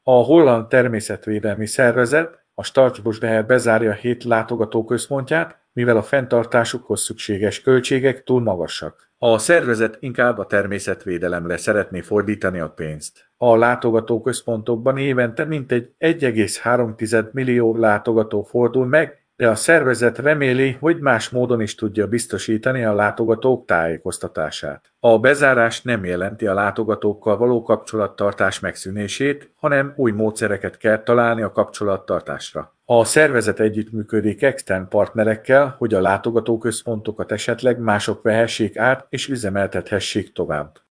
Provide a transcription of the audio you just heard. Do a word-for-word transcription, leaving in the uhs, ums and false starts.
A Holland Természetvédelmi Szervezet a Startbosdeher bezárja hét látogatóközpontját, mivel a fenntartásukhoz szükséges költségek túl magasak. A szervezet inkább a természetvédelemre szeretné fordítani a pénzt. A látogatóközpontokban évente mintegy egy egész három millió látogató fordul meg, de a szervezet reméli, hogy más módon is tudja biztosítani a látogatók tájékoztatását. A bezárás nem jelenti a látogatókkal való kapcsolattartás megszűnését, hanem új módszereket kell találni a kapcsolattartásra. A szervezet együttműködik extern partnerekkel, hogy a látogatóközpontokat esetleg mások vehessék át és üzemeltethessék tovább.